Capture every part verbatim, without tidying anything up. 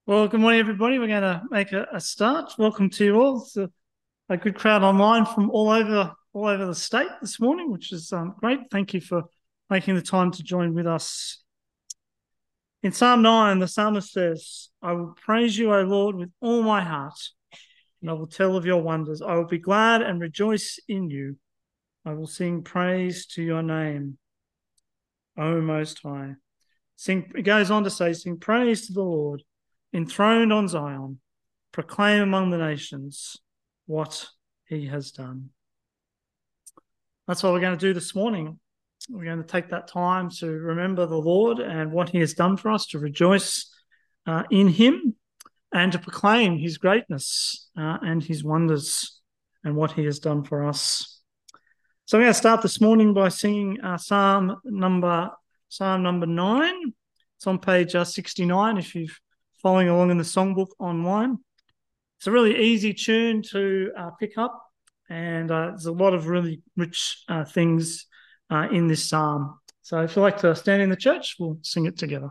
Well, good morning, everybody. We're going to make a, a start. Welcome to you all. It's a, a good crowd online from all over all over the state this morning, which is um, great. Thank you for making the time to join with us. In Psalm nine, the psalmist says, I will praise you, O Lord, with all my heart, and I will tell of your wonders. I will be glad and rejoice in you. I will sing praise to your name, O Most High. Sing, it goes on to say, sing praise to the Lord, enthroned on Zion, proclaim among the nations what he has done. That's what we're going to do this morning. We're going to take that time to remember the Lord and what he has done for us, to rejoice uh, in him and to proclaim his greatness uh, and his wonders and what he has done for us. So we're going to start this morning by singing uh, Psalm number Psalm number nine. It's on page uh, sixty-nine if you've following along in the songbook online. It's a really easy tune to uh, pick up, and uh, there's a lot of really rich uh, things uh, in this psalm. So if you'd like to stand in the church, we'll sing it together.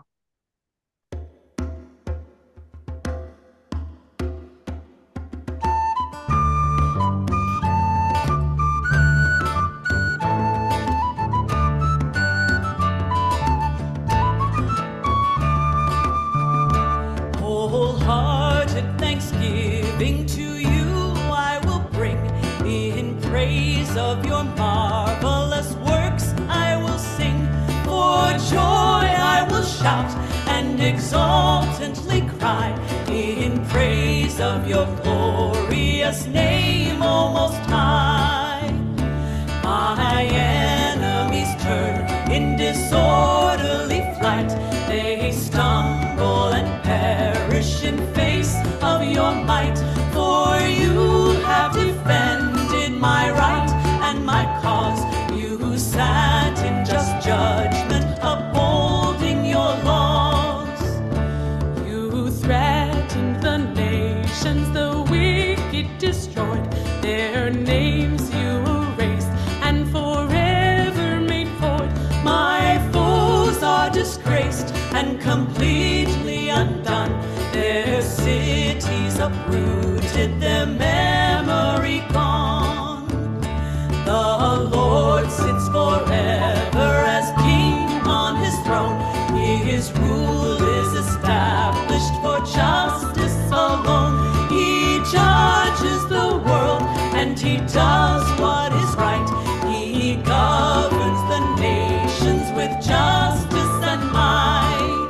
Of your marvelous works I will sing, for joy I will shout and exultantly cry, in praise of your glorious name, O Most High. My enemies turn in disorderly flight, they stumble and perish in face of your might, for you have defended my right and my cause. You sat in just judgment, upholding your laws. You threatened the nations, the wicked destroyed, their names you erased and forever made void. My foes are disgraced and completely undone, their cities uprooted, their memory gone. The Lord sits forever as king on his throne. His rule is established for justice alone. He judges the world and he does what is right. He governs the nations with justice and might.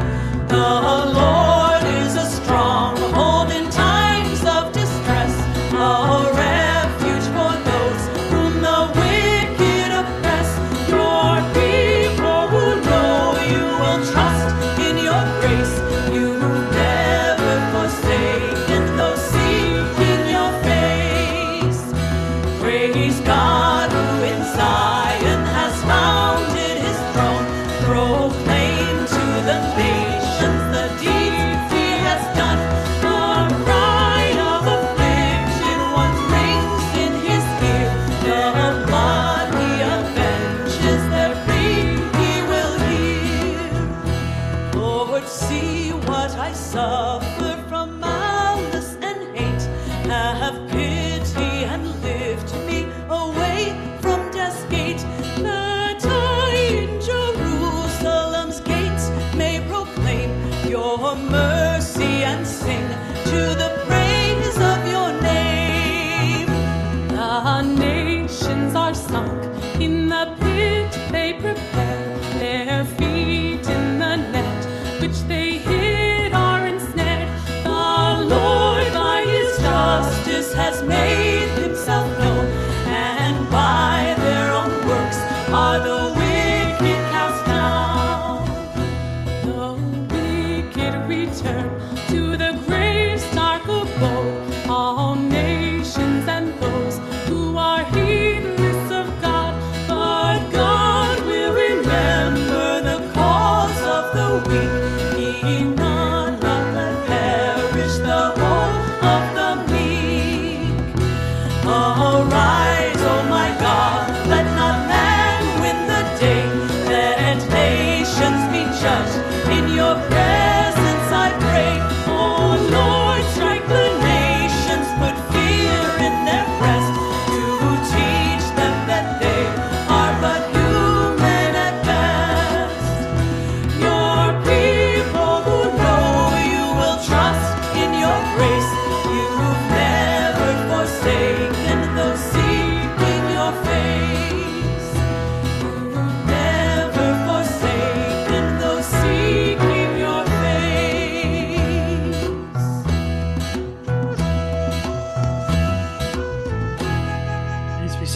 The Lord is a stronghold in times of distress, a refuge for those whom the wicked oppress. Your people who know you will trust in your grace. You've never forsaken those seeking your face. Praise God who in Zion has founded his throne. Proclaim to the nations the deeds he has done. The cry of affliction once rings in his ear. The blood he avenges, their plea he will hear. Lord, see what I suffer from malice and hate. Have pity and lift me away from death's gate, that I in Jerusalem's gates may proclaim your mercy and sing to the praise of your name. The nations are sunk in the pit they prepare, their feet in the net which they hid are ensnared. The Lord by his justice has made himself known, and by their own works are the wicked cast down. The wicked return to the grave's dark abode, all nations and those who are heedless of God. But God will remember the cause of the weak. He none of them perish, the whole of the meek. Arise, O my God, let not man win the day. Let nations be judged in your presence, I pray.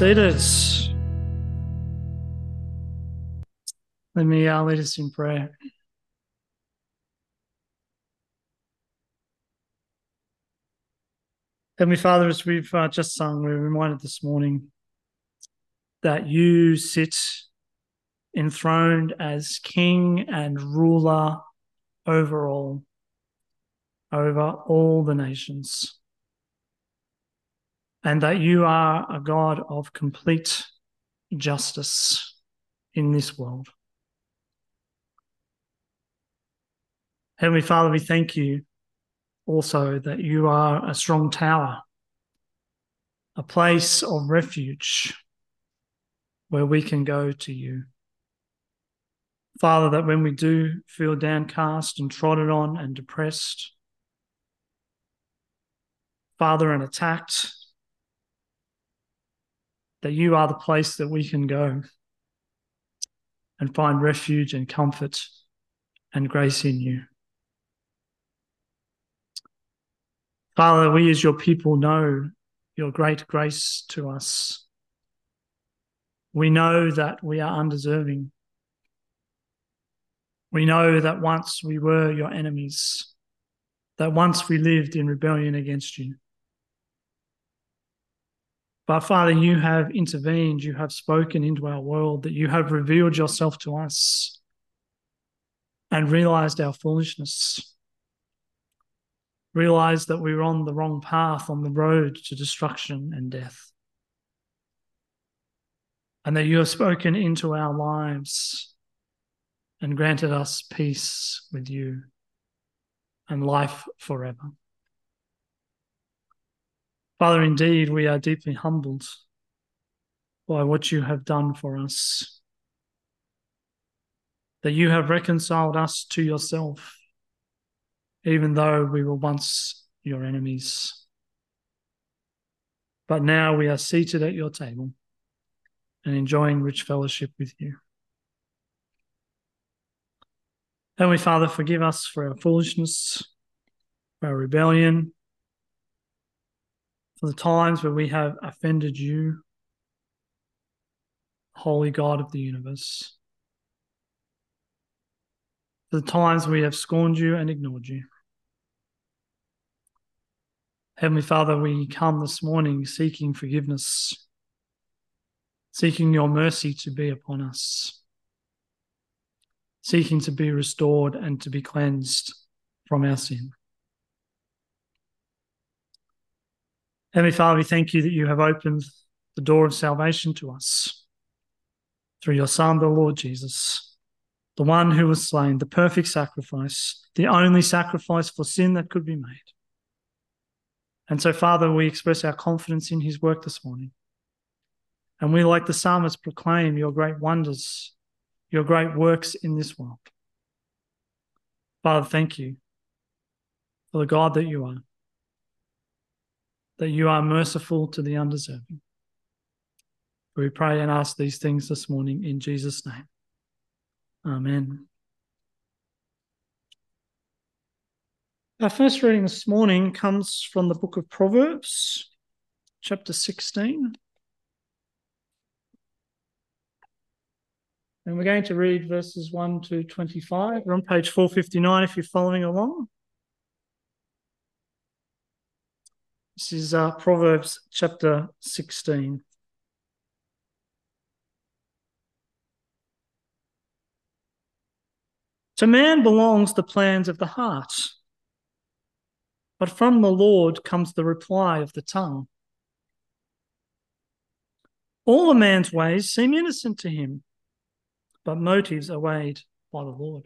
seated. Let me uh, lead us in prayer. Heavenly Father, as we've uh, just sung, we're reminded this morning that you sit enthroned as King and ruler over all, over all the nations, and that you are a God of complete justice in this world. Heavenly Father, we thank you also that you are a strong tower, a place of refuge where we can go to you. Father, that when we do feel downcast and trodden on and depressed, Father, and attacked, that you are the place that we can go and find refuge and comfort and grace in you. Father, we as your people know your great grace to us. We know that we are undeserving. We know that once we were your enemies, that once we lived in rebellion against you. But Father, you have intervened, you have spoken into our world, that you have revealed yourself to us and realized our foolishness. Realized that we were on the wrong path, on the road to destruction and death. And that you have spoken into our lives and granted us peace with you and life forever. Father, indeed, we are deeply humbled by what you have done for us. That you have reconciled us to yourself, even though we were once your enemies. But now we are seated at your table and enjoying rich fellowship with you. Heavenly Father, forgive us for our foolishness, for our rebellion, for the times where we have offended you, Holy God of the universe, for the times we have scorned you and ignored you. Heavenly Father, we come this morning seeking forgiveness, seeking your mercy to be upon us, seeking to be restored and to be cleansed from our sin. Heavenly Father, we thank you that you have opened the door of salvation to us through your Son, the Lord Jesus, the one who was slain, the perfect sacrifice, the only sacrifice for sin that could be made. And so, Father, we express our confidence in his work this morning. And we, like the psalmist, proclaim your great wonders, your great works in this world. Father, thank you for the God that you are, that you are merciful to the undeserving. We pray and ask these things this morning in Jesus' name. Amen. Our first reading this morning comes from the book of Proverbs, chapter sixteen. And we're going to read verses one to twenty-five. We're on page four fifty-nine if you're following along. This is uh, Proverbs chapter sixteen. To man belongs the plans of the heart, but from the Lord comes the reply of the tongue. All a man's ways seem innocent to him, but motives are weighed by the Lord.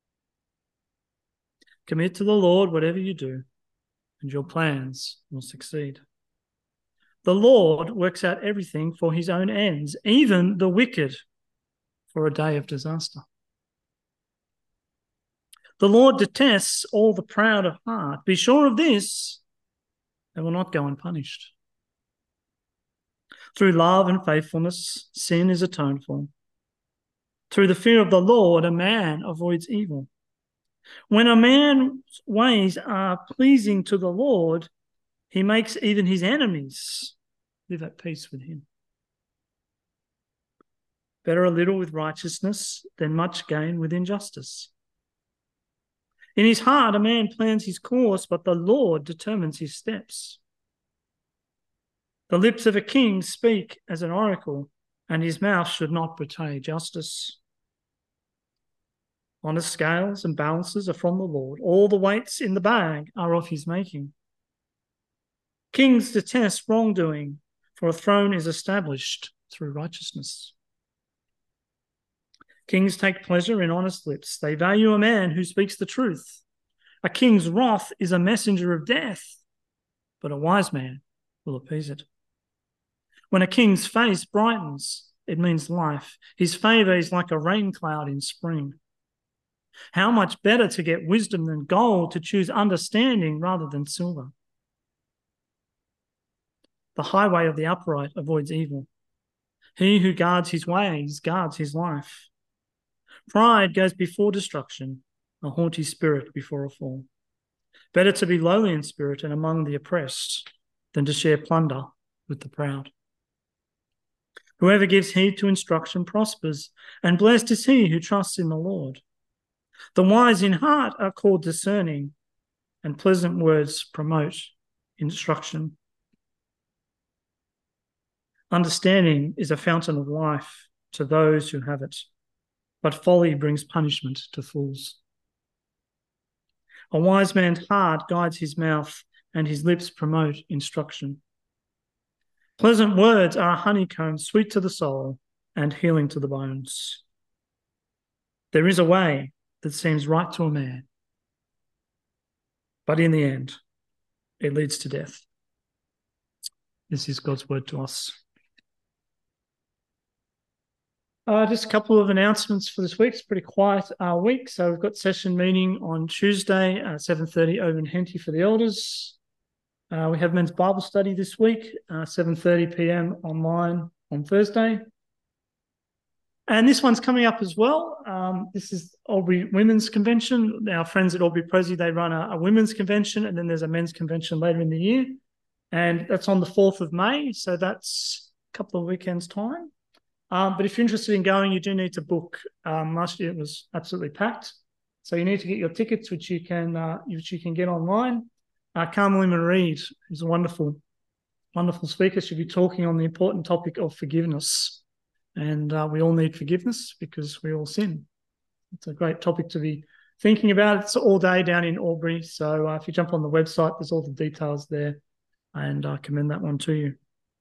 Commit to the Lord whatever you do, and your plans will succeed. The Lord works out everything for his own ends, even the wicked for a day of disaster. The Lord detests all the proud of heart. Be sure of this, they will not go unpunished. Through love and faithfulness, sin is atoned for. Through the fear of the Lord, a man avoids evil. When a man's ways are pleasing to the Lord, he makes even his enemies live at peace with him. Better a little with righteousness than much gain with injustice. In his heart, a man plans his course, but the Lord determines his steps. The lips of a king speak as an oracle, and his mouth should not betray justice. Honest scales and balances are from the Lord. All the weights in the bag are of his making. Kings detest wrongdoing, for a throne is established through righteousness. Kings take pleasure in honest lips. They value a man who speaks the truth. A king's wrath is a messenger of death, but a wise man will appease it. When a king's face brightens, it means life. His favour is like a rain cloud in spring. How much better to get wisdom than gold, to choose understanding rather than silver. The highway of the upright avoids evil. He who guards his ways guards his life. Pride goes before destruction, a haughty spirit before a fall. Better to be lowly in spirit and among the oppressed than to share plunder with the proud. Whoever gives heed to instruction prospers, and blessed is he who trusts in the Lord. The wise in heart are called discerning, and pleasant words promote instruction. Understanding is a fountain of life to those who have it, but folly brings punishment to fools. A wise man's heart guides his mouth, and his lips promote instruction. Pleasant words are a honeycomb, sweet to the soul and healing to the bones. There is a way that seems right to a man, but in the end, it leads to death. This is God's word to us. Uh, just a couple of announcements for this week. It's a pretty quiet uh, week, so we've got session meeting on Tuesday at seven thirty over in Henty for the elders. Uh, we have men's Bible study this week, uh, seven thirty p m online on Thursday. And this one's coming up as well. Um, this is Albury Women's Convention. Our friends at Albury Prezi, they run a, a women's convention, and then there's a men's convention later in the year. And that's on the fourth of May, so that's a couple of weekends' time. Um, but if you're interested in going, you do need to book. Um, last year it was absolutely packed. So you need to get your tickets, which you can uh, which you can get online. Uh, Carmel Reed, who's a wonderful, wonderful speaker, she'll be talking on the important topic of forgiveness. And uh, we all need forgiveness because we all sin. It's a great topic to be thinking about. It's all day down in Albury. So uh, if you jump on the website, there's all the details there, and I commend that one to you.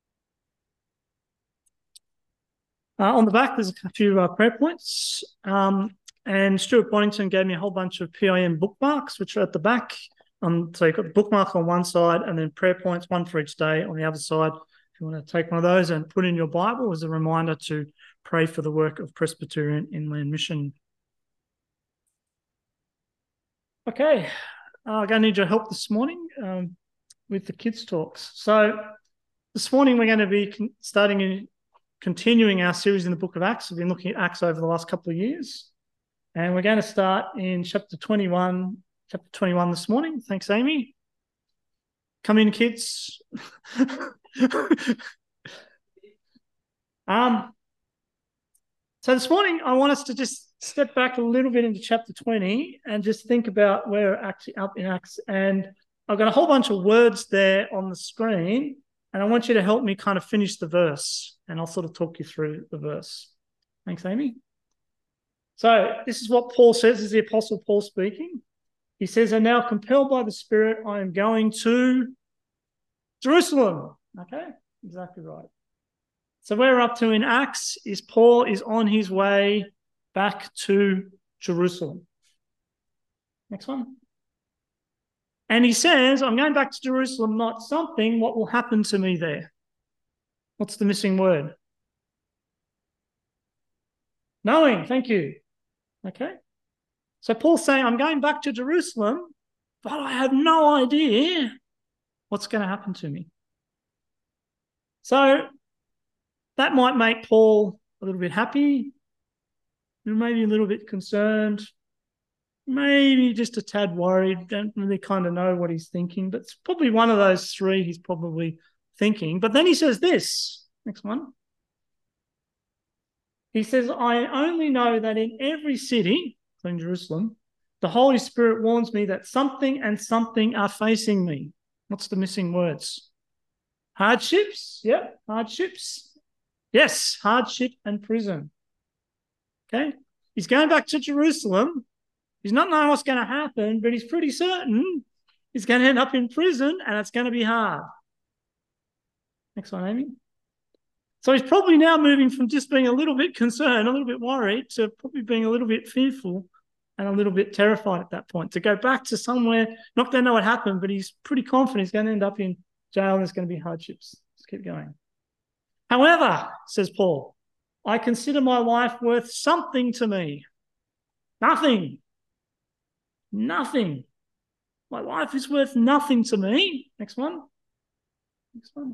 Uh, on the back, there's a few uh, prayer points. Um, and Stuart Bonington gave me a whole bunch of P I M bookmarks, which are at the back. Um, so you've got the bookmark on one side and then prayer points, one for each day on the other side. If you want to take one of those and put in your Bible as a reminder to pray for the work of Presbyterian Inland Mission. Okay, uh, I'm going to need your help this morning um, with the kids' talks. So this morning we're going to be con- starting in continuing our series in the book of Acts. We've been looking at Acts over the last couple of years. And we're going to start in chapter twenty-one, chapter twenty-one this morning. Thanks, Amy. Come in, kids. um, so this morning, I want us to just step back a little bit into chapter twenty and just think about where we're actually up in Acts. And I've got a whole bunch of words there on the screen, and I want you to help me kind of finish the verse, and I'll sort of talk you through the verse. Thanks, Amy. So this is what Paul says, this is the Apostle Paul speaking. He says, and now compelled by the Spirit, I am going to Jerusalem. Okay, exactly right. So where we're up to in Acts is Paul is on his way back to Jerusalem. Next one. And he says, I'm going back to Jerusalem, not something, what will happen to me there? What's the missing word? Knowing, thank you. Okay. So Paul's saying, I'm going back to Jerusalem, but I have no idea what's going to happen to me. So that might make Paul a little bit happy, maybe a little bit concerned, maybe just a tad worried, don't really kind of know what he's thinking, but it's probably one of those three he's probably thinking. But then he says this, next one. He says, I only know that in every city, including Jerusalem, the Holy Spirit warns me that something and something are facing me. What's the missing words? Hardships? Yep, hardships. Yes, hardship and prison. Okay? He's going back to Jerusalem. He's not knowing what's going to happen, but he's pretty certain he's going to end up in prison and it's going to be hard. Next one, Amy. So he's probably now moving from just being a little bit concerned, a little bit worried, to probably being a little bit fearful and a little bit terrified at that point. To go back to somewhere, not going to know what happened, but he's pretty confident he's going to end up in jail and there's going to be hardships. Let's keep going. However, says Paul, I consider my life worth something to me. Nothing. Nothing. My life is worth nothing to me. Next one. Next one.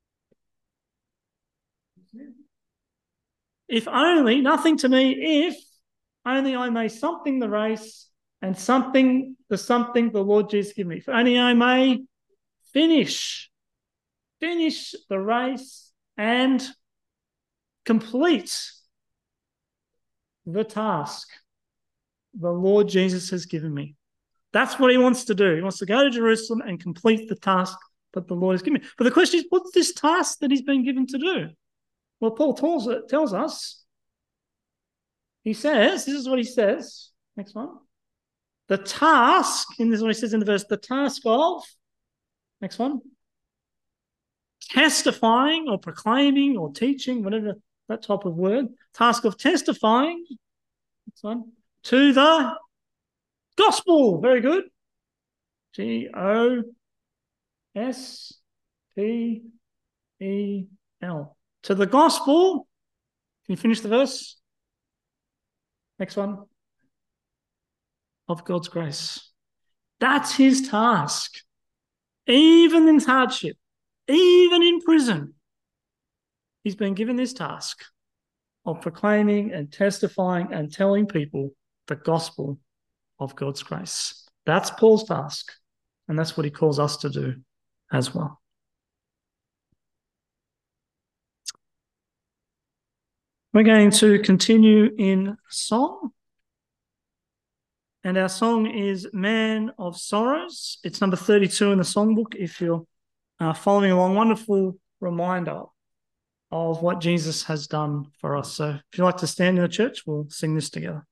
If only, nothing to me, if only I may something the race and something the something the Lord Jesus give me. If only I may finish, finish the race and complete the task the Lord Jesus has given me. That's what he wants to do. He wants to go to Jerusalem and complete the task that the Lord has given me. But the question is, what's this task that he's been given to do? Well, Paul tells, it, tells us, he says, this is what he says, next one, the task, and this is what he says in the verse, the task of, next one, testifying or proclaiming or teaching, whatever that type of word, task of testifying, next one, to the gospel, very good, G O S P E L. To the gospel. Can you finish the verse? Next one. Of God's grace. That's his task. Even in hardship, even in prison, he's been given this task of proclaiming and testifying and telling people the gospel of God's grace. That's Paul's task, and that's what he calls us to do as well. We're going to continue in song. And our song is Man of Sorrows. It's number thirty-two in the songbook if you're uh, following along. Wonderful reminder of what Jesus has done for us. So if you'd like to stand in the church, we'll sing this together.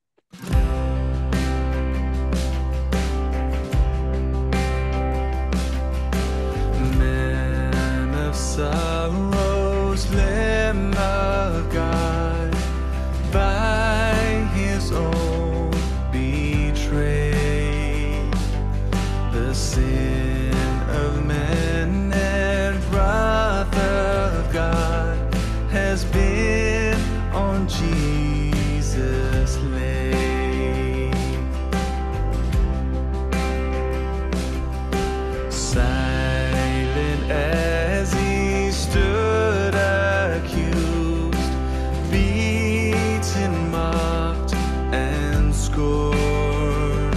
Man of sorrows, Lamb of God, by his own betrayed, the sin of man and wrath of God has been on Jesus laid. Silent as he stood accused, beaten, mocked, and scorned,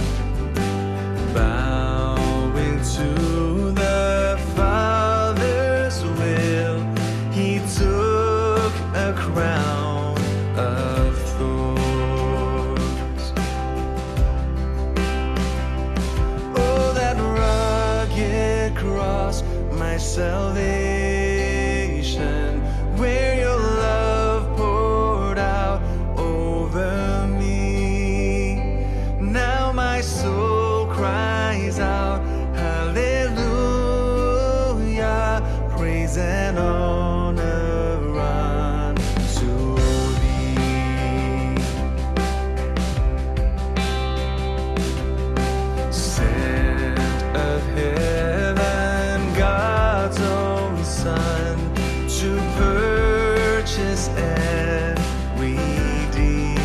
bowing to the Father's will, he took a crown of thorns. Oh, that rugged cross, my salvation, where your love poured out over me. Now my soul cries out, hallelujah, praise and honor unto thee. Sent of heaven, God's own Son, to purchase and redeem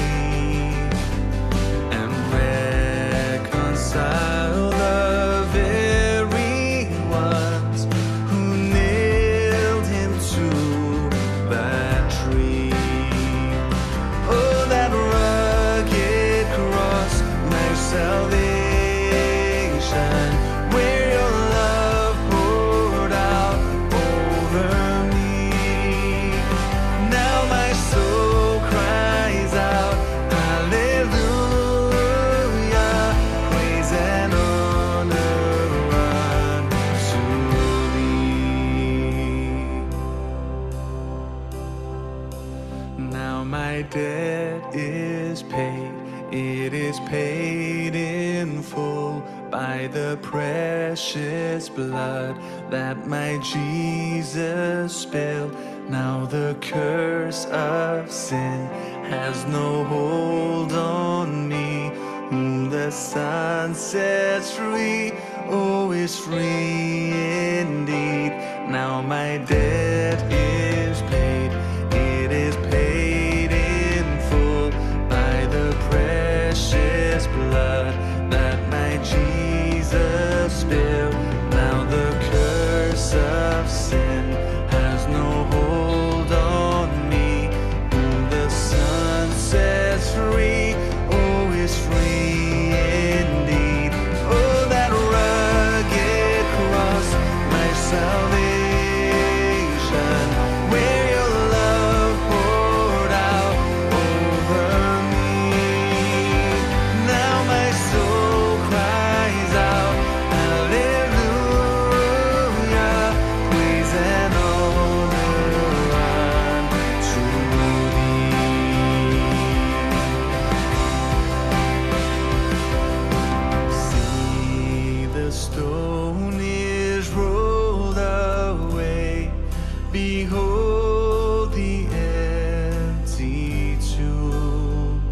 and reconcile the very ones who nailed him debt is paid. It is paid in full by the precious blood that my Jesus spilled. Now the curse of sin has no hold on me. Whom the Son sets free, oh, is free indeed. Now my debt is paid. It is paid in full by the precious blood that my Jesus spilled. Now the curse of sin has no hold on me. Whom the Son sets free, oh, is free indeed. Oh, that rugged cross, my salvation, where your love poured out over me. Now my soul cries out, hallelujah, praise and honor unto thee. See, the stone is rolled away. Behold the empty tomb.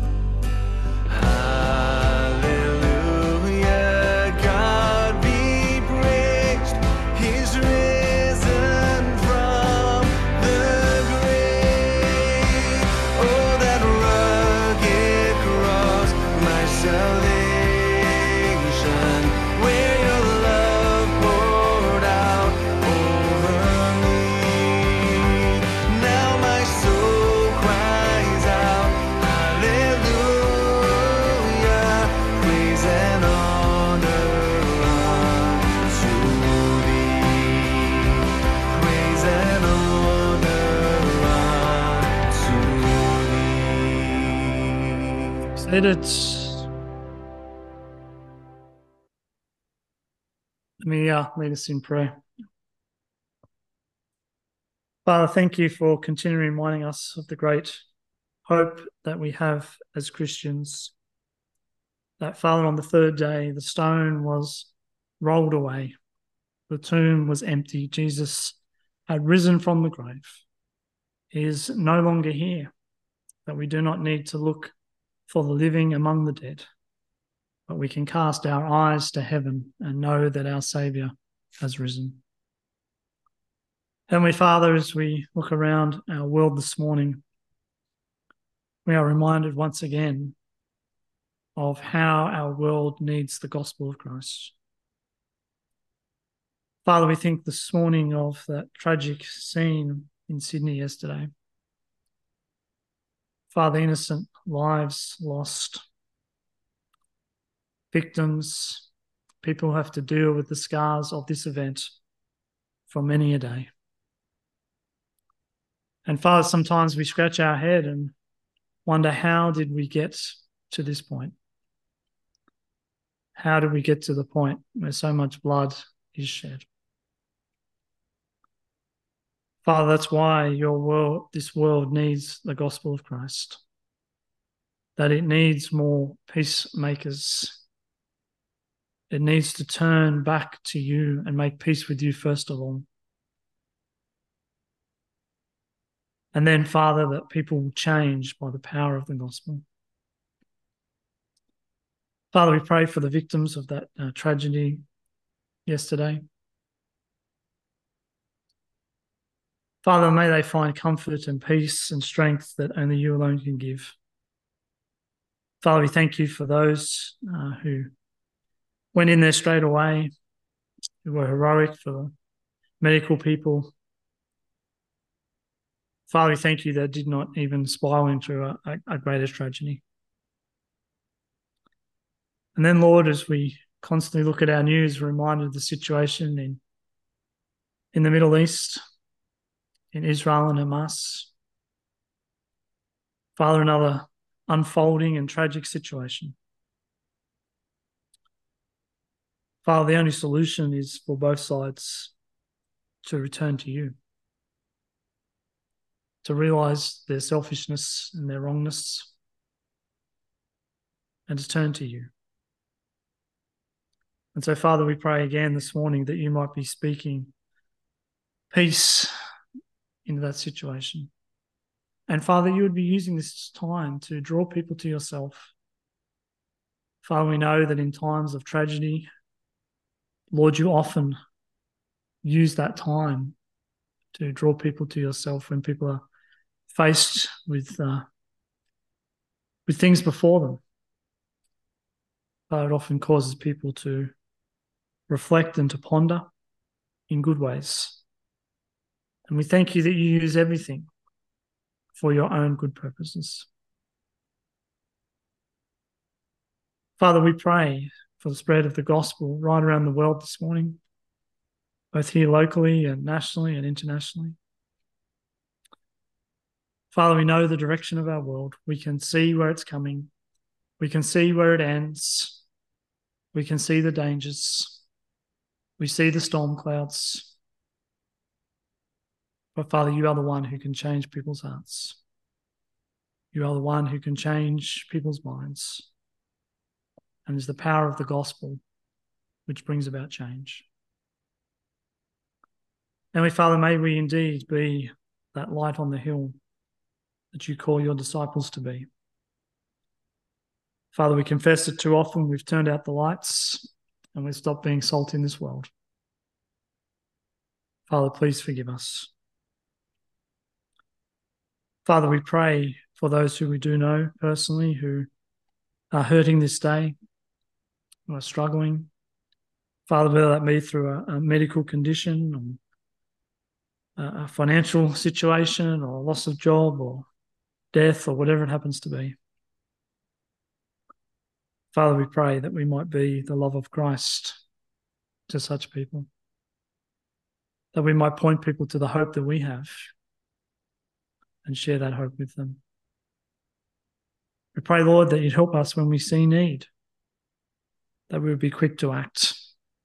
Hallelujah, God be praised. He's risen from the grave. Oh, that rugged cross, my salvation, where your love poured out over me. Now my soul cries out, hallelujah, praise and honor unto thee. Praise and honor unto thee. Said it. Let me uh, lead us in prayer. Father, thank you for continually reminding us of the great hope that we have as Christians. That, Father, on the third day, the stone was rolled away. The tomb was empty. Jesus had risen from the grave. He is no longer here. That we do not need to look for the living among the dead, but we can cast our eyes to heaven and know that our Saviour has risen. Heavenly Father, as we look around our world this morning, we are reminded once again of how our world needs the gospel of Christ. Father, we think this morning of that tragic scene in Sydney yesterday. Father, innocent lives lost, victims, people who have to deal with the scars of this event for many a day. And Father, sometimes we scratch our head and wonder, how did we get to this point? How did we get to the point where so much blood is shed? Father, that's why your world, this world needs the gospel of Christ, that it needs more peacemakers. It needs to turn back to you and make peace with you first of all. And then, Father, that people will change by the power of the gospel. Father, we pray for the victims of that uh, tragedy yesterday. Father, may they find comfort and peace and strength that only you alone can give. Father, we thank you for those uh, who went in there straight away, who were heroic, for the medical people. Father, we thank you that did not even spiral into a, a, a greater tragedy. And then, Lord, as we constantly look at our news, we're reminded of the situation in, in the Middle East, in Israel and Hamas. Father, another unfolding and tragic situation. Father, the only solution is for both sides to return to you. to realise their selfishness and their wrongness, and to turn to you. And so, Father, we pray again this morning that you might be speaking peace into that situation. And Father, you would be using this time to draw people to yourself. Father, we know that in times of tragedy, Lord, you often use that time to draw people to yourself when people are faced with uh, with things before them. But it often causes people to reflect and to ponder in good ways. And we thank you that you use everything for your own good purposes. Father, we pray for the spread of the gospel right around the world this morning, both here locally and nationally and internationally. Father, we know the direction of our world. We can see where it's coming. We can see where it ends. We can see the dangers. We see the storm clouds. But Father, you are the one who can change people's hearts. You are the one who can change people's minds. And it's the power of the gospel which brings about change. And we, Father, may we indeed be that light on the hill that you call your disciples to be. Father, we confess that too often we've turned out the lights and we've stopped being salt in this world. Father, please forgive us. Father, we pray for those who we do know personally who are hurting this day, who are struggling. Father, whether that be through a, a medical condition or a, a financial situation or a loss of job or death or whatever it happens to be. Father, we pray that we might be the love of Christ to such people, that we might point people to the hope that we have and share that hope with them. We pray, Lord, that you'd help us when we see need, that we would be quick to act.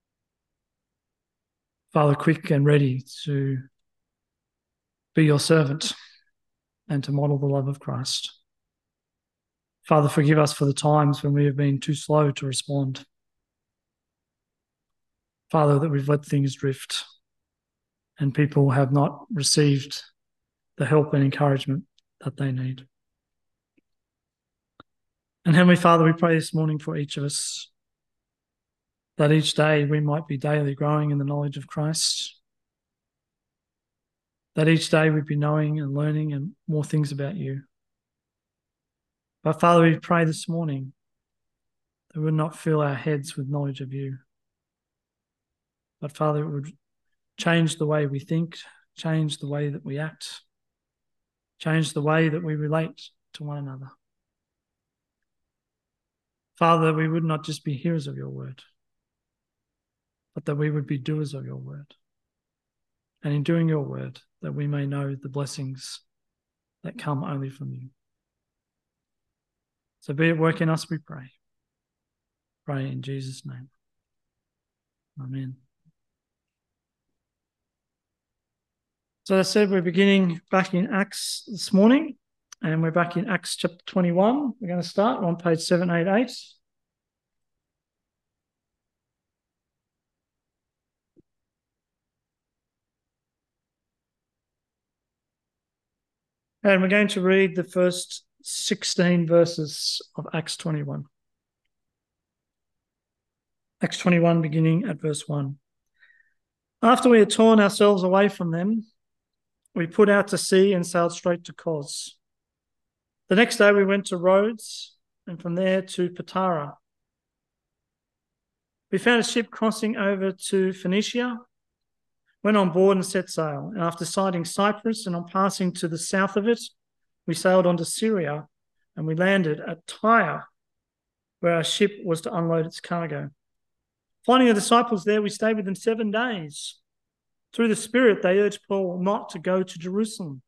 Father, quick and ready to be your servant and to model the love of Christ. Father, forgive us for the times when we have been too slow to respond. Father, that we've let things drift and people have not received the help and encouragement that they need. And Heavenly Father, we pray this morning for each of us, that each day we might be daily growing in the knowledge of Christ, that each day we'd be knowing and learning and more things about you. But Father, we pray this morning that we would not fill our heads with knowledge of you, but Father, it would change the way we think, change the way that we act, change the way that we relate to one another. Father, we would not just be hearers of your word, but that we would be doers of your word. And in doing your word, that we may know the blessings that come only from you. So be at work in us, we pray. Pray in Jesus' name. Amen. So as I said, we're beginning back in Acts this morning, and we're back in Acts chapter twenty-one. We're going to start on page seven eighty-eight. And we're going to read the first sixteen verses of Acts twenty-one. Acts twenty-one, beginning at verse one. After we had torn ourselves away from them, we put out to sea and sailed straight to Kos. The next day we went to Rhodes, and from there to Patara. We found a ship crossing over to Phoenicia, went on board and set sail, and after sighting Cyprus and on passing to the south of it, we sailed on to Syria, and we landed at Tyre, where our ship was to unload its cargo. Finding the disciples there, we stayed with them seven days. Through the Spirit, they urged Paul not to go to Jerusalem.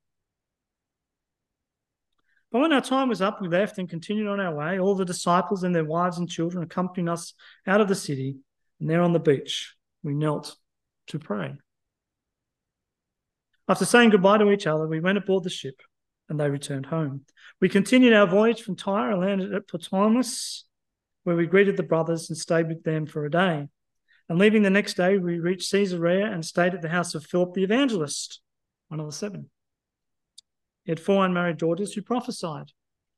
But when our time was up, we left and continued on our way. All the disciples and their wives and children accompanied us out of the city, and there on the beach, we knelt to pray. After saying goodbye to each other, we went aboard the ship and they returned home. We continued our voyage from Tyre and landed at Ptolemais, where we greeted the brothers and stayed with them for a day. And leaving the next day, we reached Caesarea and stayed at the house of Philip the evangelist, one of the seven. He had four unmarried daughters who prophesied.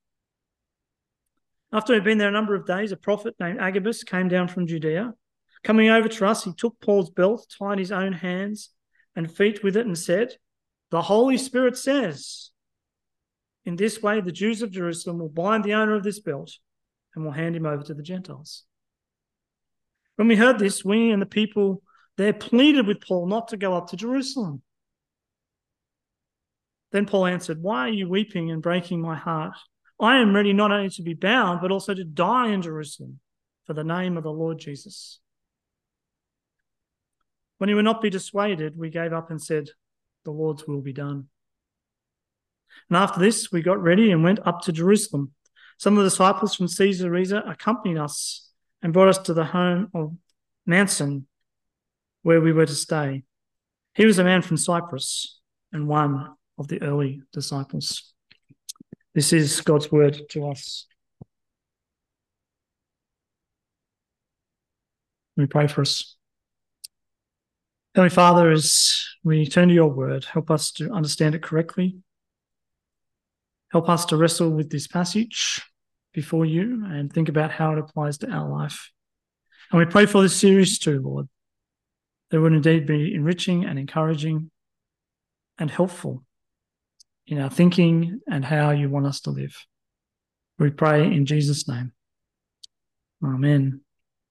After we'd been there a number of days, a prophet named Agabus came down from Judea. Coming over to us, he took Paul's belt, tied his own hands and feet with it, and said, "The Holy Spirit says, in this way the Jews of Jerusalem will bind the owner of this belt and will hand him over to the Gentiles." When we heard this, we and the people there pleaded with Paul not to go up to Jerusalem. Then Paul answered, "Why are you weeping and breaking my heart? I am ready not only to be bound, but also to die in Jerusalem for the name of the Lord Jesus." When he would not be dissuaded, we gave up and said, "The Lord's will be done." And after this, we got ready and went up to Jerusalem. Some of the disciples from Caesarea accompanied us and brought us to the home of Mnason, where we were to stay. He was a man from Cyprus and one of the early disciples. This is God's word to us. Let me pray for us. Heavenly Father, as we turn to your word, help us to understand it correctly. Help us to wrestle with this passage before you and think about how it applies to our life. And we pray for this series too, Lord. That it would indeed be enriching and encouraging and helpful in our thinking and how you want us to live. We pray in Jesus' name. Amen.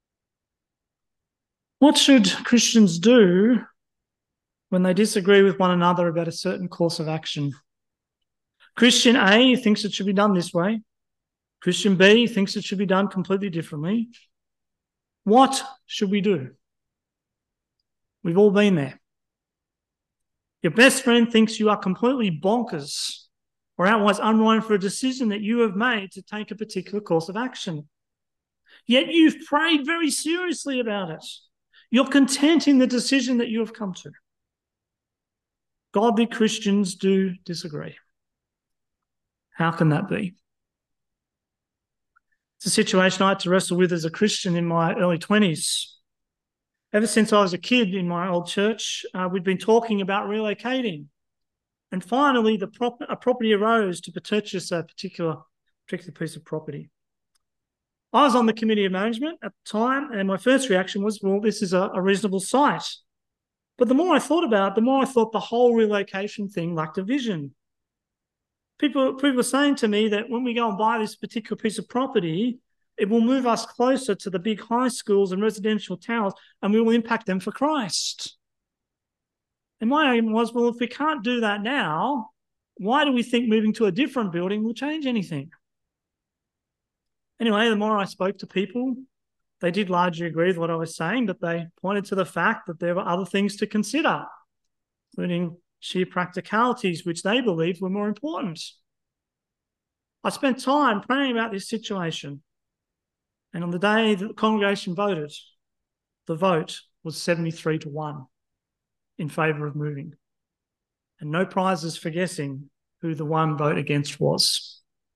What should Christians do when they disagree with one another about a certain course of action? Christian A thinks it should be done this way. Christian B thinks it should be done completely differently. What should we do? We've all been there. Your best friend thinks you are completely bonkers or otherwise unwilling for a decision that you have made to take a particular course of action. Yet you've prayed very seriously about it. You're content in the decision that you have come to. Godly Christians do disagree. How can that be? It's a situation I had to wrestle with as a Christian in my early twenties. Ever since I was a kid in my old church, uh, we'd been talking about relocating. And finally, the prop- a property arose to purchase a particular, particular piece of property. I was on the committee of management at the time, and my first reaction was, well, this is a, a reasonable site. But the more I thought about it, the more I thought the whole relocation thing lacked a vision. People, people were saying to me that when we go and buy this particular piece of property, it will move us closer to the big high schools and residential towns, and we will impact them for Christ. And my aim was, well, if we can't do that now, why do we think moving to a different building will change anything? Anyway, the more I spoke to people, they did largely agree with what I was saying, but they pointed to the fact that there were other things to consider, including sheer practicalities, which they believed were more important. I spent time praying about this situation, and on the day that the congregation voted, the vote was seventy-three to one in favour of moving, and no prizes for guessing who the one vote against was.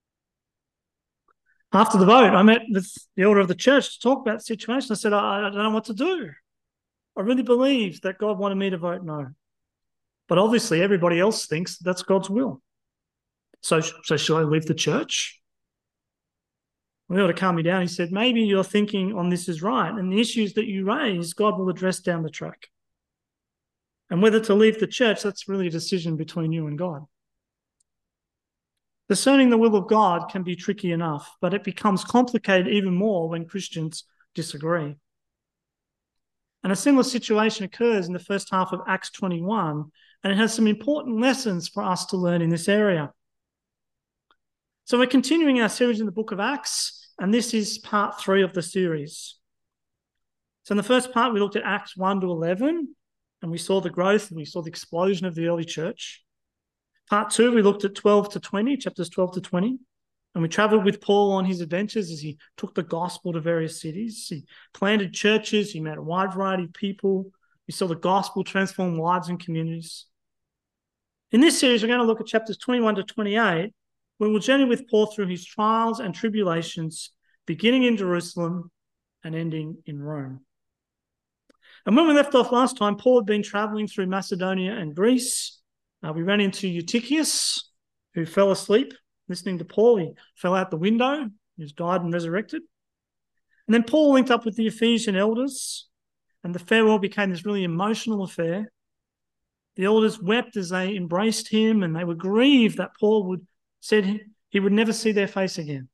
After the vote, I met with the elder of the church to talk about the situation. I said, I, I don't know what to do. I really believed that God wanted me to vote no. But obviously everybody else thinks that's God's will. So, so shall I leave the church? Well, the elder calmed me down. He said, maybe your thinking on this is right, and the issues that you raise, God will address down the track. And whether to leave the church, that's really a decision between you and God. Discerning the will of God can be tricky enough, but it becomes complicated even more when Christians disagree. And a similar situation occurs in the first half of Acts twenty-one, and it has some important lessons for us to learn in this area. So we're continuing our series in the book of Acts, and this is part three of the series. So in the first part, we looked at Acts one to eleven, and we saw the growth, and we saw the explosion of the early church. Part two, we looked at twelve to twenty, chapters twelve to twenty, and we travelled with Paul on his adventures as he took the gospel to various cities. He planted churches, he met a wide variety of people. We saw the gospel transform lives and communities. In this series, we're going to look at chapters twenty-one to twenty-eight, where we'll journey with Paul through his trials and tribulations, beginning in Jerusalem and ending in Rome. And when we left off last time, Paul had been travelling through Macedonia and Greece. Uh, we ran into Eutychus, who fell asleep listening to Paul. He fell out the window. He was died and resurrected. And then Paul linked up with the Ephesian elders, and the farewell became this really emotional affair. The elders wept as they embraced him, and they were grieved that Paul would said he would never see their face again.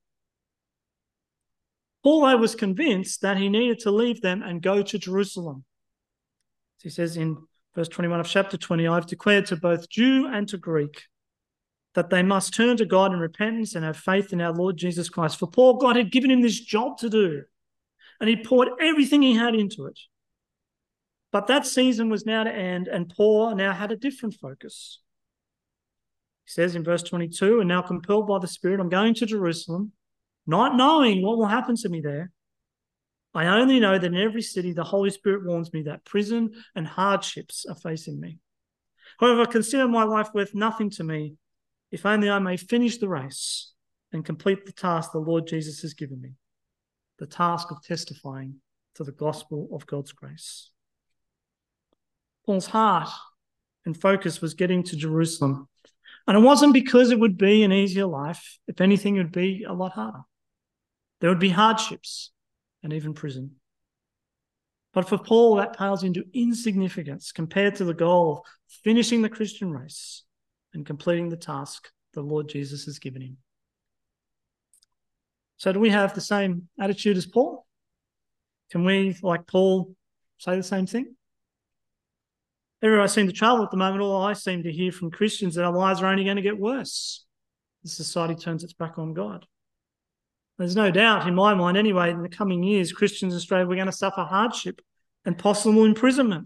Paul, though, was convinced that he needed to leave them and go to Jerusalem. He says in verse twenty-one of chapter twenty, I've declared to both Jew and to Greek that they must turn to God in repentance and have faith in our Lord Jesus Christ. For Paul, God had given him this job to do, and he poured everything he had into it. But that season was now to end, and Paul now had a different focus. He says in verse twenty-two, and now compelled by the Spirit, I'm going to Jerusalem, not knowing what will happen to me there. I only know that in every city the Holy Spirit warns me that prison and hardships are facing me. However, I consider my life worth nothing to me, if only I may finish the race and complete the task the Lord Jesus has given me, the task of testifying to the gospel of God's grace. Paul's heart and focus was getting to Jerusalem. And it wasn't because it would be an easier life. If anything, it would be a lot harder. There would be hardships and even prison. But for Paul, that pales into insignificance compared to the goal of finishing the Christian race and completing the task the Lord Jesus has given him. So do we have the same attitude as Paul? Can we, like Paul, say the same thing? Everywhere I seem to travel at the moment, all I seem to hear from Christians that our lives are only going to get worse as society turns its back on God. There's no doubt, in my mind anyway, in the coming years, Christians in Australia, we're going to suffer hardship and possible imprisonment.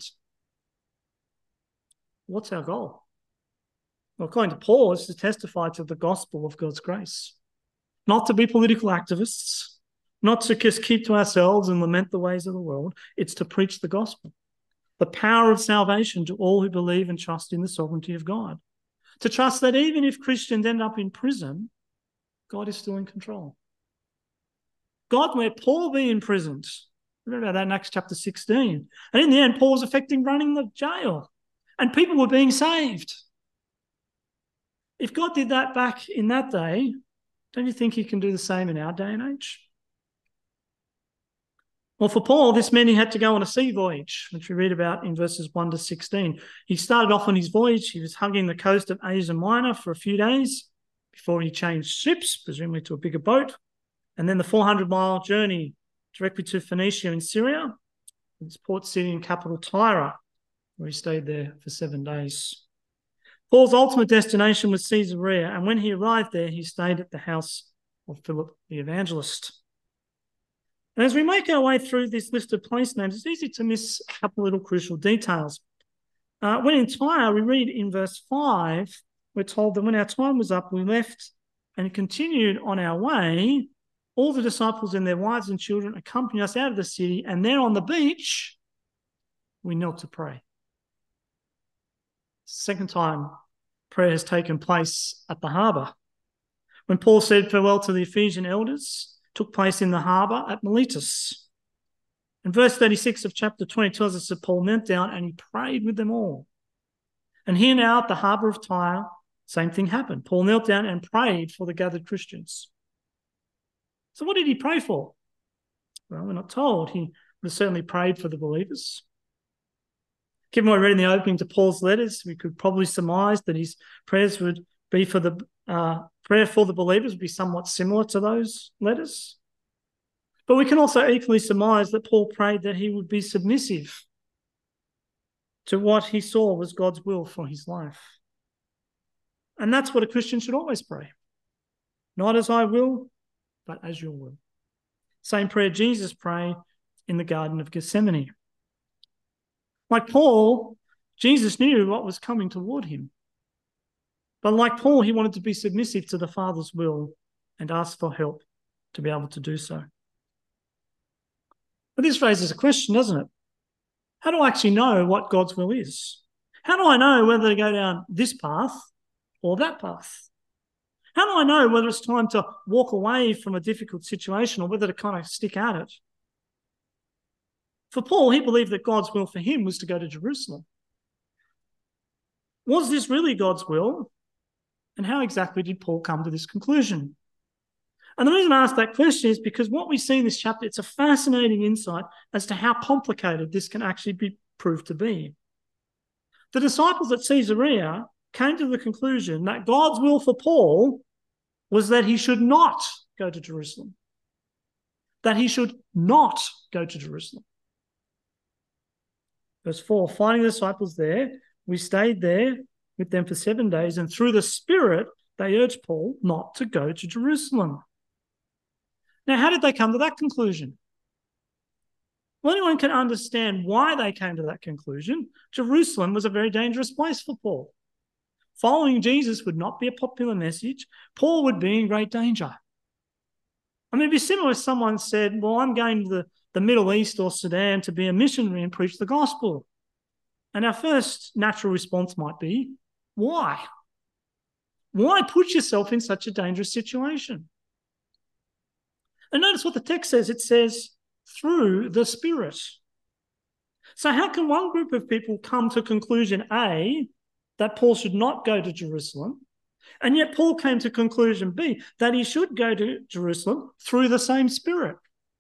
What's our goal? Well, according to Paul, it's to testify to the gospel of God's grace. Not to be political activists, not to just keep to ourselves and lament the ways of the world. It's to preach the gospel, the power of salvation to all who believe and trust in the sovereignty of God. To trust that even if Christians end up in prison, God is still in control. God let Paul be imprisoned. Remember about that in Acts chapter sixteen. And in the end, Paul was effectively running the jail, and people were being saved. If God did that back in that day, don't you think he can do the same in our day and age? Well, for Paul, this meant he had to go on a sea voyage, which we read about in verses one to sixteen. He started off on his voyage. He was hugging the coast of Asia Minor for a few days before he changed ships, presumably to a bigger boat. And then the four hundred mile journey directly to Phoenicia in Syria, its port city and capital Tyre, where he stayed there for seven days. Paul's ultimate destination was Caesarea, and when he arrived there, he stayed at the house of Philip the evangelist. And as we make our way through this list of place names, it's easy to miss a couple of little crucial details. Uh, when in Tyre, we read in verse five, we're told that when our time was up, we left and continued on our way. All the disciples and their wives and children accompanied us out of the city, and there on the beach, we knelt to pray. Second time prayer has taken place at the harbour. When Paul said farewell to the Ephesian elders, took place in the harbour at Miletus. And verse thirty-six of chapter twenty tells us that Paul knelt down and he prayed with them all. And here now at the harbour of Tyre, same thing happened. Paul knelt down and prayed for the gathered Christians. So what did he pray for? Well, we're not told. He would have certainly prayed for the believers. Given what we read in the opening to Paul's letters, we could probably surmise that his prayers would be for the uh, prayer for the believers would be somewhat similar to those letters. But we can also equally surmise that Paul prayed that he would be submissive to what he saw was God's will for his life. And that's what a Christian should always pray. Not as I will, but as your will. Same prayer Jesus prayed in the Garden of Gethsemane. Like Paul, Jesus knew what was coming toward him. But like Paul, he wanted to be submissive to the Father's will and ask for help to be able to do so. But this raises a question, doesn't it? How do I actually know what God's will is? How do I know whether to go down this path or that path? How do I know whether it's time to walk away from a difficult situation or whether to kind of stick at it? For Paul, he believed that God's will for him was to go to Jerusalem. Was this really God's will? And how exactly did Paul come to this conclusion? And the reason I ask that question is because what we see in this chapter, it's a fascinating insight as to how complicated this can actually be proved to be. The disciples at Caesarea came to the conclusion that God's will for Paul was that he should not go to Jerusalem. That he should not go to Jerusalem. Verse four, finding the disciples there, we stayed there with them for seven days, and through the Spirit, they urged Paul not to go to Jerusalem. Now, how did they come to that conclusion? Well, anyone can understand why they came to that conclusion. Jerusalem was a very dangerous place for Paul. Following Jesus would not be a popular message. Paul would be in great danger. I mean, it'd be similar if someone said, well, I'm going to the, the Middle East or Sudan to be a missionary and preach the gospel. And our first natural response might be, why? Why put yourself in such a dangerous situation? And notice what the text says. It says, through the Spirit. So how can one group of people come to conclusion A, that Paul should not go to Jerusalem, and yet Paul came to conclusion B, that he should go to Jerusalem through the same Spirit?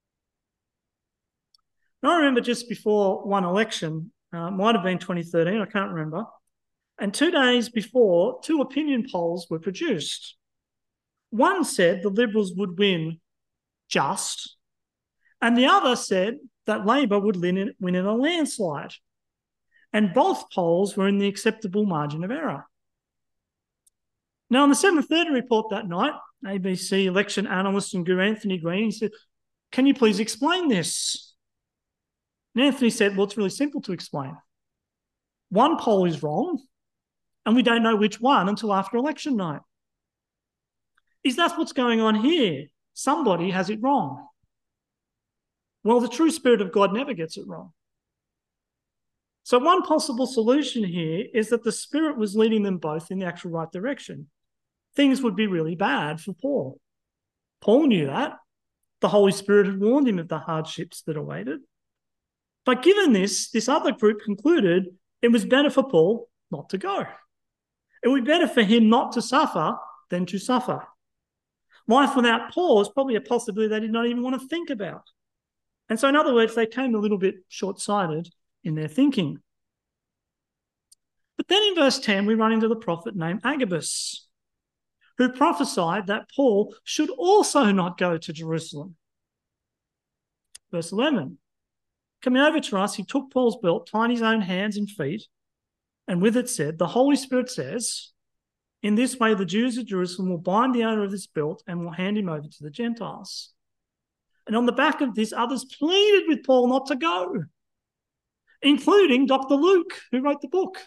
Now, I remember just before one election, uh, might have been twenty thirteen, I can't remember, and two days before, two opinion polls were produced. One said the Liberals would win just, and the other said that Labor would win in, win in a landslide. And both polls were in the acceptable margin of error. Now, on the seven thirty report that night, A B C election analyst and guru Anthony Green said, can you please explain this? And Anthony said, well, it's really simple to explain. One poll is wrong, and we don't know which one until after election night. Is that what's going on here? Somebody has it wrong. Well, the true Spirit of God never gets it wrong. So one possible solution here is that the Spirit was leading them both in the actual right direction. Things would be really bad for Paul. Paul knew that. The Holy Spirit had warned him of the hardships that awaited. But given this, this other group concluded it was better for Paul not to go. It would be better for him not to suffer than to suffer. Life without Paul is probably a possibility they did not even want to think about. And so, in other words, they came a little bit short-sighted in their thinking. But then in verse ten, we run into the prophet named Agabus, who prophesied that Paul should also not go to Jerusalem. Verse eleven, coming over to us, he took Paul's belt, tied his own hands and feet, and with it said, the Holy Spirit says, in this way the Jews of Jerusalem will bind the owner of this belt and will hand him over to the Gentiles. And on the back of this, others pleaded with Paul not to go, including Doctor Luke, who wrote the book.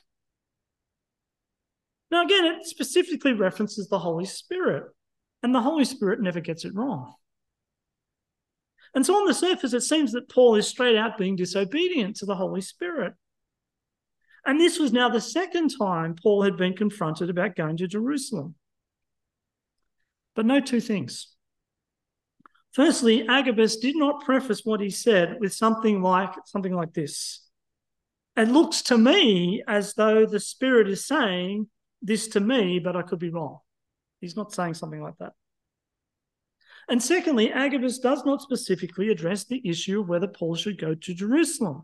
Now, again, it specifically references the Holy Spirit, and the Holy Spirit never gets it wrong. And so on the surface, it seems that Paul is straight out being disobedient to the Holy Spirit. And this was now the second time Paul had been confronted about going to Jerusalem. But note two things. Firstly, Agabus did not preface what he said with something like, something like this. It looks to me as though the Spirit is saying this to me, but I could be wrong. He's not saying something like that. And secondly, Agabus does not specifically address the issue of whether Paul should go to Jerusalem.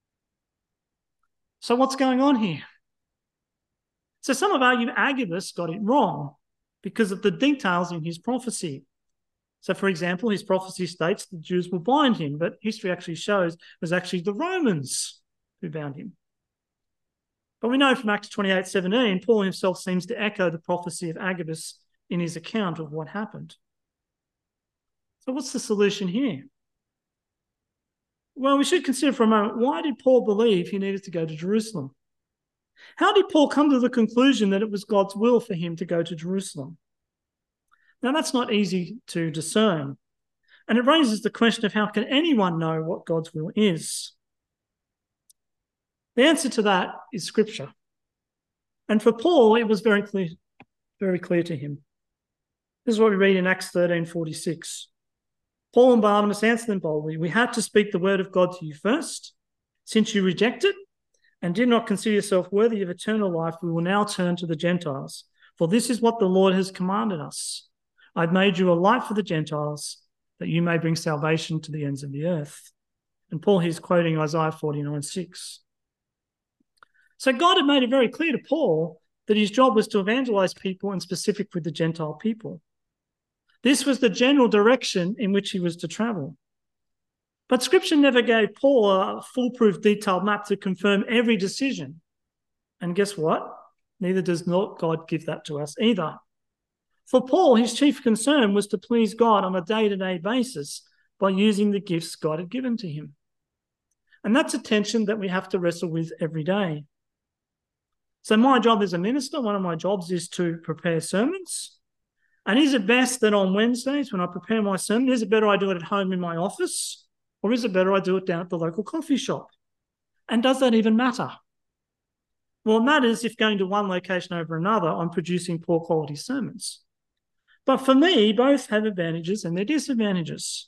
So what's going on here? So some have argued Agabus got it wrong because of the details in his prophecy. So, for example, his prophecy states the Jews will bind him, but history actually shows it was actually the Romans who bound him. But we know from Acts twenty-eight seventeen, Paul himself seems to echo the prophecy of Agabus in his account of what happened. So what's the solution here? Well, we should consider for a moment, why did Paul believe he needed to go to Jerusalem? How did Paul come to the conclusion that it was God's will for him to go to Jerusalem? Now, that's not easy to discern. And it raises the question of how can anyone know what God's will is? The answer to that is Scripture. And for Paul, it was very clear, very clear to him. This is what we read in Acts thirteen forty-six. Paul and Barnabas answered them boldly, "We had to speak the word of God to you first. Since you rejected and did not consider yourself worthy of eternal life, we will now turn to the Gentiles. For this is what the Lord has commanded us. I've made you a light for the Gentiles, that you may bring salvation to the ends of the earth." And Paul here is quoting Isaiah forty-nine six. So God had made it very clear to Paul that his job was to evangelize people, and specifically the Gentile people. This was the general direction in which he was to travel. But Scripture never gave Paul a foolproof detailed map to confirm every decision. And guess what? Neither does not God give that to us either. For Paul, his chief concern was to please God on a day-to-day basis by using the gifts God had given to him. And that's a tension that we have to wrestle with every day. So my job as a minister, one of my jobs is to prepare sermons. And is it best that on Wednesdays when I prepare my sermon, is it better I do it at home in my office, or is it better I do it down at the local coffee shop? And does that even matter? Well, it matters if going to one location over another, I'm producing poor quality sermons. But for me, both have advantages and their disadvantages.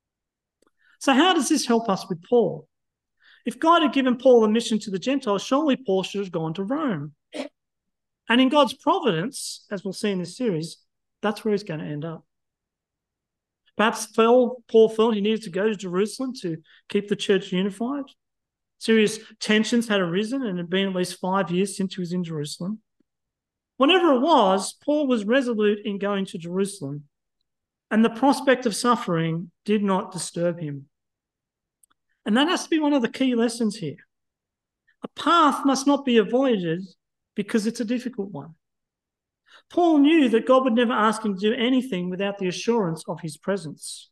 So how does this help us with Paul? If God had given Paul a mission to the Gentiles, surely Paul should have gone to Rome. And in God's providence, as we'll see in this series, that's where he's going to end up. Perhaps Paul felt he needed to go to Jerusalem to keep the church unified. Serious tensions had arisen, and it had been at least five years since he was in Jerusalem. Whatever it was, Paul was resolute in going to Jerusalem, and the prospect of suffering did not disturb him. And that has to be one of the key lessons here. A path must not be avoided because it's a difficult one. Paul knew that God would never ask him to do anything without the assurance of his presence.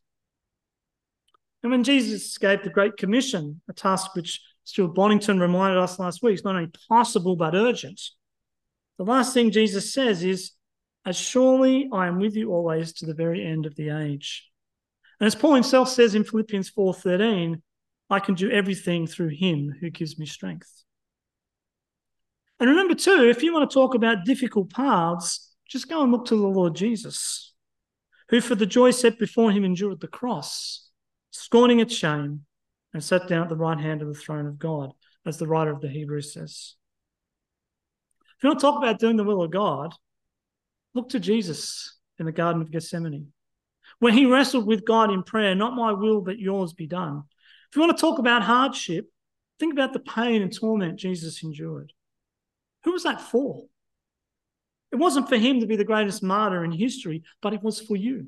And when Jesus gave the Great Commission, a task which Stuart Bonington reminded us last week is not only possible but urgent, the last thing Jesus says is, "As surely I am with you always to the very end of the age." And as Paul himself says in Philippians four thirteen, "I can do everything through him who gives me strength." And remember too, if you want to talk about difficult paths, just go and look to the Lord Jesus, who for the joy set before him endured the cross, scorning its shame, and sat down at the right hand of the throne of God, as the writer of the Hebrews says. If you want to talk about doing the will of God, look to Jesus in the Garden of Gethsemane, where he wrestled with God in prayer, "Not my will, but yours be done." If you want to talk about hardship, think about the pain and torment Jesus endured. Who was that for? It wasn't for him to be the greatest martyr in history, but it was for you.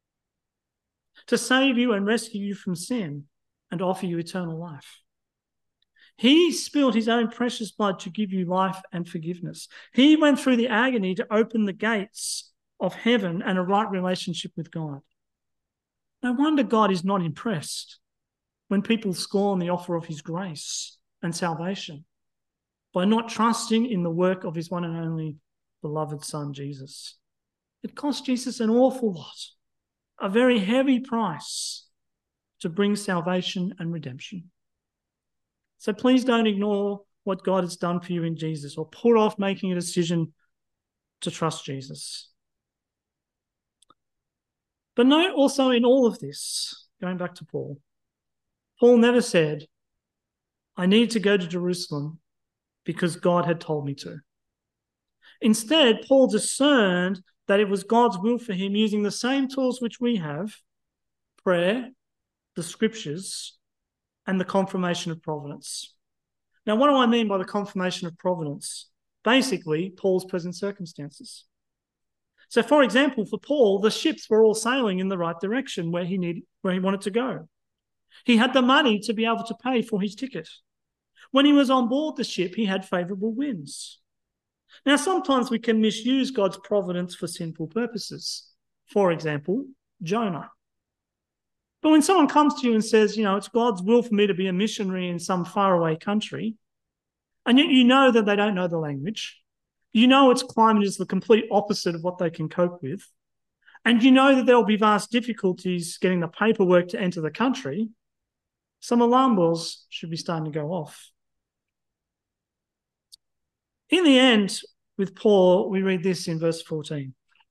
To save you and rescue you from sin and offer you eternal life. He spilled his own precious blood to give you life and forgiveness. He went through the agony to open the gates of heaven and a right relationship with God. No wonder God is not impressed when people scorn the offer of his grace and salvation by not trusting in the work of his one and only beloved Son, Jesus. It cost Jesus an awful lot, a very heavy price to bring salvation and redemption. So please don't ignore what God has done for you in Jesus, or put off making a decision to trust Jesus. But note also in all of this, going back to Paul, Paul never said, "I need to go to Jerusalem because God had told me to." Instead, Paul discerned that it was God's will for him, using the same tools which we have, prayer, the scriptures, and the confirmation of providence. Now, what do I mean by the confirmation of providence? Basically, Paul's present circumstances. So, for example, for Paul, the ships were all sailing in the right direction where he needed, where he wanted to go. He had the money to be able to pay for his ticket. When he was on board the ship, he had favourable winds. Now, sometimes we can misuse God's providence for sinful purposes. For example, Jonah. But when someone comes to you and says, you know, it's God's will for me to be a missionary in some faraway country, and yet you know that they don't know the language, you know its climate is the complete opposite of what they can cope with, and you know that there will be vast difficulties getting the paperwork to enter the country, some alarm bells should be starting to go off. In the end, with Paul, we read this in verse fourteen.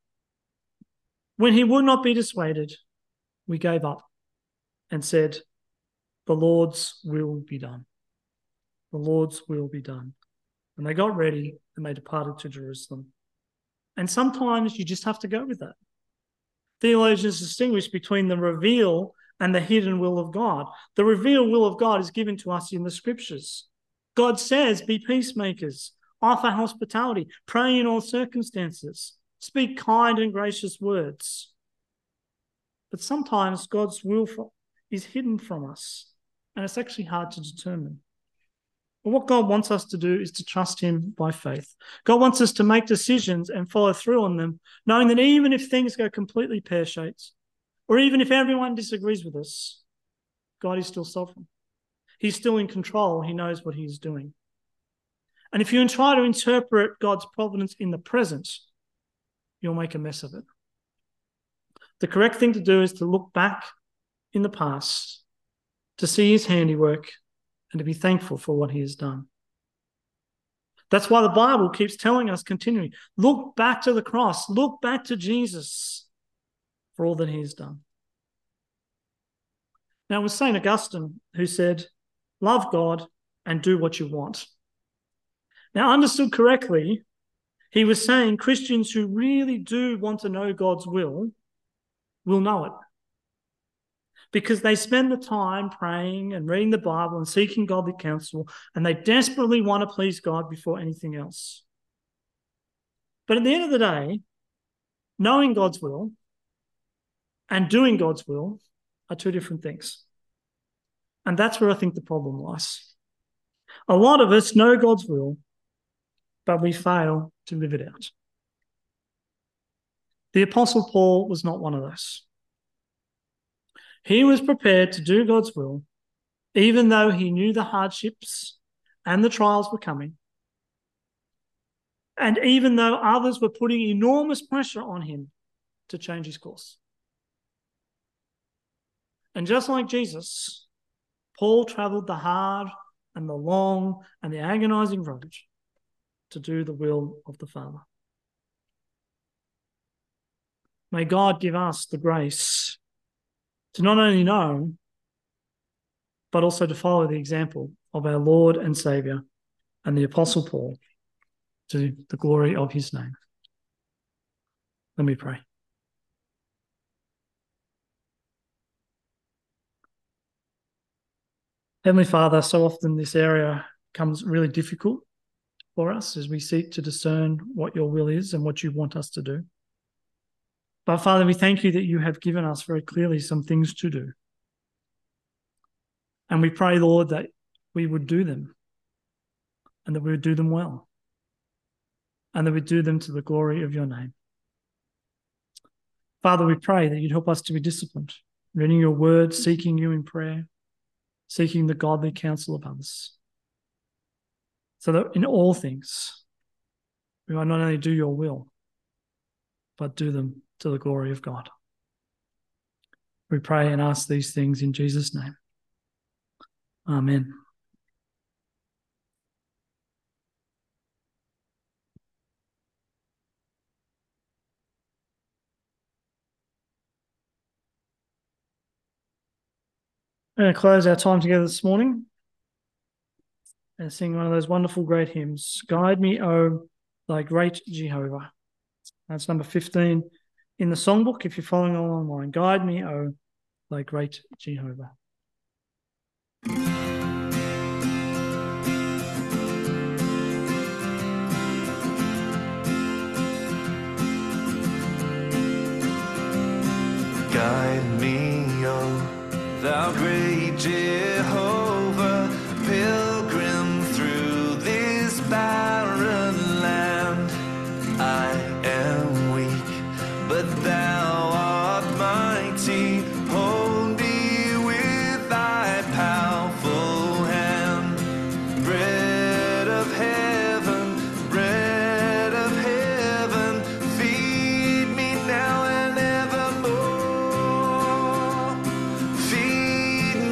When he would not be dissuaded, we gave up and said, the Lord's will be done. The Lord's will be done. And they got ready and they departed to Jerusalem. And sometimes you just have to go with that. Theologians distinguish between the reveal and the hidden will of God. The revealed will of God is given to us in the scriptures. God says, be peacemakers, offer hospitality, pray in all circumstances, speak kind and gracious words. But sometimes God's will is hidden from us, and it's actually hard to determine. But what God wants us to do is to trust him by faith. God wants us to make decisions and follow through on them, knowing that even if things go completely pear-shaped, or even if everyone disagrees with us, God is still sovereign. He's still in control. He knows what he's doing. And if you try to interpret God's providence in the present, you'll make a mess of it. The correct thing to do is to look back in the past, to see his handiwork, and to be thankful for what he has done. That's why the Bible keeps telling us continually, look back to the cross, look back to Jesus for all that he has done. Now, it was Saint Augustine who said, love God and do what you want. Now, understood correctly, he was saying Christians who really do want to know God's will will know it, because they spend the time praying and reading the Bible and seeking godly counsel, and they desperately want to please God before anything else. But at the end of the day, knowing God's will and doing God's will are two different things. And that's where I think the problem lies. A lot of us know God's will, but we fail to live it out. The Apostle Paul was not one of those. He was prepared to do God's will, even though he knew the hardships and the trials were coming, and even though others were putting enormous pressure on him to change his course. And just like Jesus, Paul travelled the hard and the long and the agonizing road to do the will of the Father. May God give us the grace to not only know, but also to follow the example of our Lord and Saviour and the Apostle Paul, to the glory of his name. Let me pray. Heavenly Father, so often this area becomes really difficult for us as we seek to discern what your will is and what you want us to do. But Father, we thank you that you have given us very clearly some things to do. And we pray, Lord, that we would do them and that we would do them well and that we do them to the glory of your name. Father, we pray that you'd help us to be disciplined, reading your word, seeking you in prayer, seeking the godly counsel of others, so that in all things we might not only do your will, but do them to the glory of God. We pray and ask these things in Jesus' name. Amen. We're going to close our time together this morning and sing one of those wonderful great hymns, Guide Me, O Thy Great Jehovah. That's number fifteen in the songbook if you're following along online. Guide me, O Thy Great Jehovah. Guide me, O thou great Jehovah, pilgrim through this barren land. I am weak, but thou art mighty. Hold me with thy powerful hand. Bread of heaven, bread of heaven, feed me now and evermore. Feed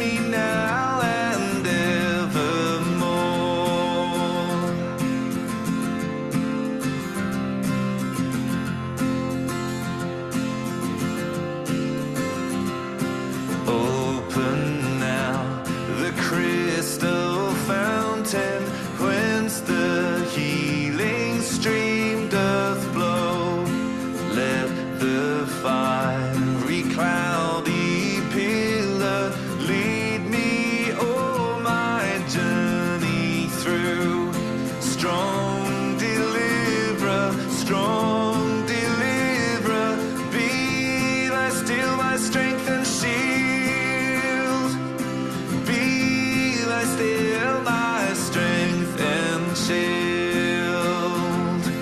strong deliverer, be thy still my strength and shield, be thy still my strength and shield.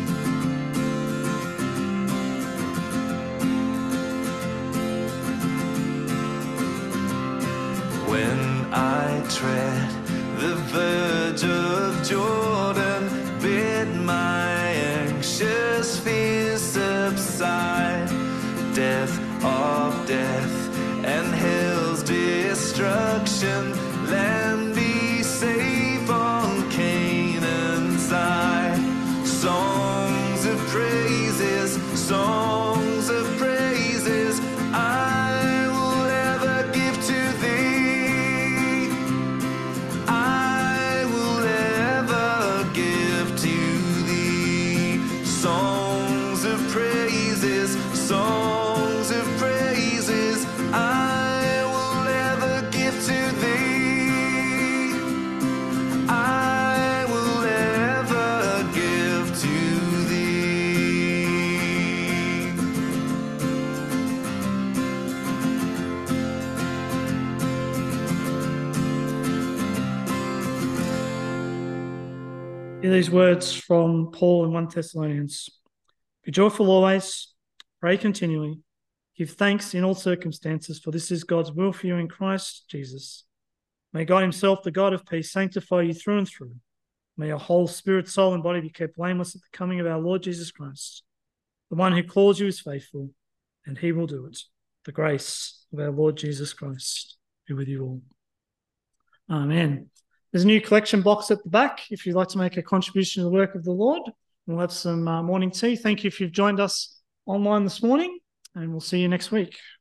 When I tread the verge of Jordan, bid my anxious fears subside. Death of death and hell's destruction, land be safe on Canaan's side. Songs of praises, songs of praises, I will ever give to thee. I will ever give to thee. Songs of praises, songs of praises, I will ever give to thee. I will ever give to thee. Hear these words from Paul in First Thessalonians. Be joyful always, pray continually, give thanks in all circumstances, for this is God's will for you in Christ Jesus. May God himself, the God of peace, sanctify you through and through. May your whole spirit, soul, and body be kept blameless at the coming of our Lord Jesus Christ. The one who calls you is faithful, and he will do it. The grace of our Lord Jesus Christ be with you all. Amen. There's a new collection box at the back if you'd like to make a contribution to the work of the Lord. We'll have some uh, morning tea. Thank you if you've joined us online this morning, and we'll see you next week.